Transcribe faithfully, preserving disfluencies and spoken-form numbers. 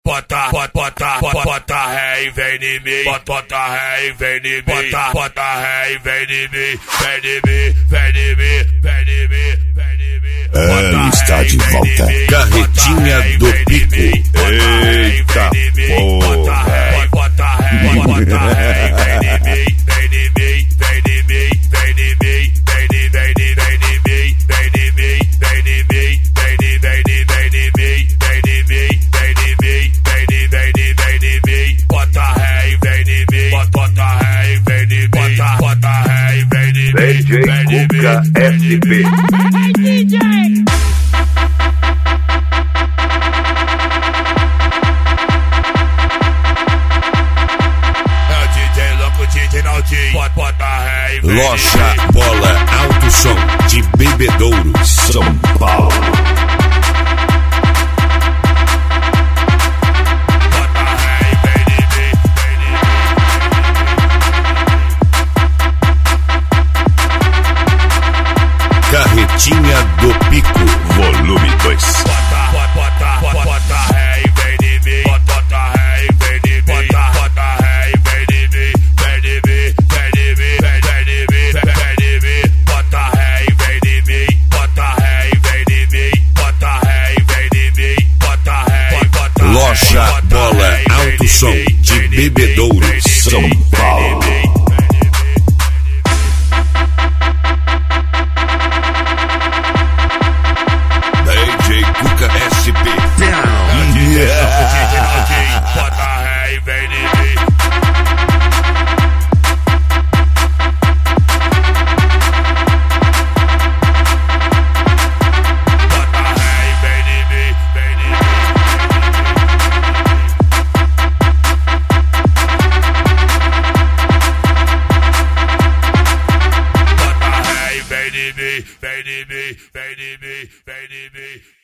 Bota, bota, bota, bota, bota ré e vem em mim. Bota, bota ré e vem em mim. Bota, bota ré e vem em mim. Vem em mim, vem em mim, vem em mim, vem em mim. Ele está de volta. Carretinha do Pico. Eita porra. Bota ré, bota ré, bota ré e vem em mim. Vem em mim, vem em mim, vem em mim, vem em mim, vem em mim, vem em mim, vem em mim, vem em mim, vem em mim, vem em mim, vem em mim, vem em mim, vem em mim. Bota ré e vem em mim. Bota ré e vem em mim. Bota, bota ré e vem em mim. D J Cuca S P. Vai, D J! É o D J louco, D J Naldinho. Bota, bota ré e vem em mim. Loja Bola Alto Som de Bebedouro, São Paulo. Carretinha do Pico, Volume dois. Bota, bota, bota, bota ré e vem em mim. Bota ré e vem em mim. Bota, bota ré e vem em mim. Vem em mim, vem em mim, vem em mim, vem em mim. Bota ré e vem em mim. Bota ré e vem em mim. Bota ré e vem em mim. Bota ré e bota ré. Loja Bola Alto Som de Bebedouro, São Paulo. D J Cuca S P. Bota ré e vem em mim. Bota ré e vem em mim, vem em mim. Bota ré e vem em mim, vem em mim, vem em mim, vem em mim.